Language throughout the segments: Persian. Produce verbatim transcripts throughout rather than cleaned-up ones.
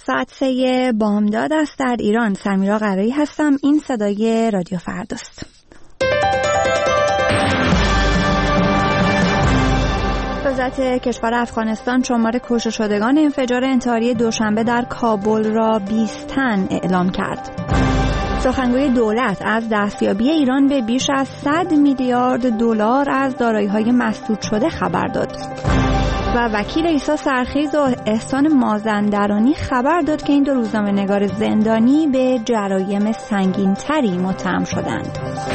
ساعت سه بامداد است در ایران. سمیرا قرایی هستم. این صدای رادیو فرداست. وزارت کشور افغانستان شمار کشته شدگان انفجار انتحاری دوشنبه در کابل را بیست تن اعلام کرد. سخنگوی دولت از دستیابی ایران به بیش از صد میلیارد دلار از دارایی‌های مسدود شده خبر داد. و وکیل عیسی سرخیز و احسان مازندرانی خبر داد که این دو روزنامه‌نگار زندانی به جرایم سنگین‌تری متهم شدند.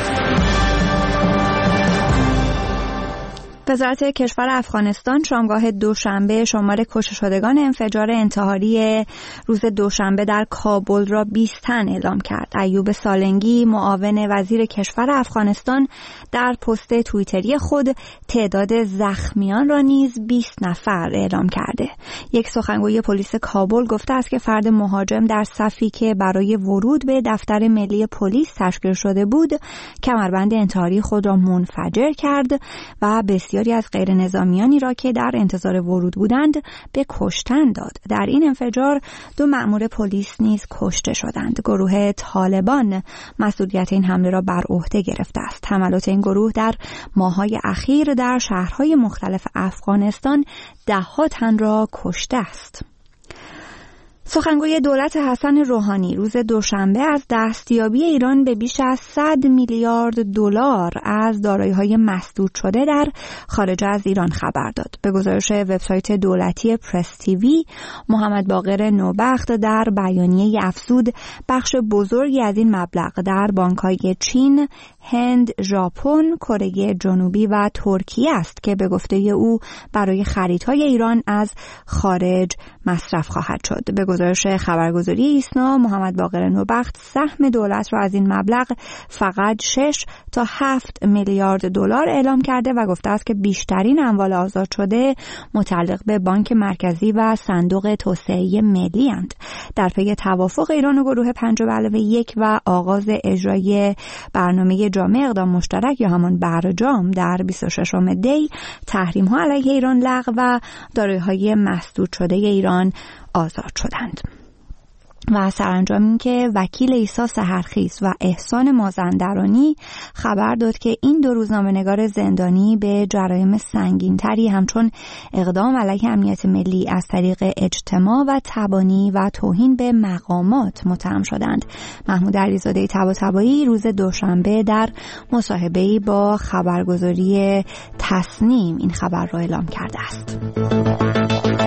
وزارت کشور افغانستان شامگاه دوشنبه شمار کشته شدگان انفجار انتحاری روز دوشنبه در کابل را بیست تن اعلام کرد. ایوب سالنگی معاون وزیر کشور افغانستان در پست توییتری خود تعداد زخمیان را نیز بیست نفر اعلام کرده. یک سخنگوی پلیس کابل گفته است که فرد مهاجم در صفی که برای ورود به دفتر ملی پلیس تشکیل شده بود کمربند انتحاری خود را منفجر کرد و بسیاری از غیر نظامیانی را که در انتظار ورود بودند به کشتن داد. در این انفجار دو مأمور پلیس نیز کشته شدند. گروه طالبان مسئولیت این حمله را بر عهده گرفته است. حملات این گروه در ماه‌های اخیر در شهرهای مختلف افغانستان ده‌ها تن را کشته است. سخنگوی دولت حسن روحانی روز دوشنبه از دستیابی ایران به بیش از صد میلیارد دلار از دارایی‌های مسدود شده در خارج از ایران خبر داد. به گزارش وبسایت دولتی پرس تیوی، محمد باقر نوبخت در بیانیه افزود بخش بزرگی از این مبلغ در بانک‌های چین، هند، ژاپن، کره جنوبی و ترکیه است که به گفته او برای خریدهای ایران از خارج مصرف خواهد شد. به گزارش خبرگزاری ایسنا، محمد باقر نوبخت سهم دولت را از این مبلغ فقط شش تا هفت میلیارد دلار اعلام کرده و گفته است که بیشترین اموال آزاد شده متعلق به بانک مرکزی و صندوق توسعه ملی اند. در پی توافق ایران و گروه پنج به علاوه یک و آغاز اجرای برنامه جامع اقدام مشترک یا همان برجام در بیست و ششم دی، تحریم ها علیه ایران لغو و دارایی‌های مسدود شده ایران آزاد شدند. و سرانجام این که وکیل عیسی سحرخیز و احسان مازندرانی خبر داد که این دو روزنامه‌نگار زندانی به جرایم سنگین‌تری همچون اقدام علیه امنیت ملی از طریق اجتماع و تبانی و توهین به مقامات متهم شدند. محمود علیزاده طباطبایی روز دوشنبه در مصاحبه‌ای با خبرگزاری تصنیم این خبر را اعلام کرده است.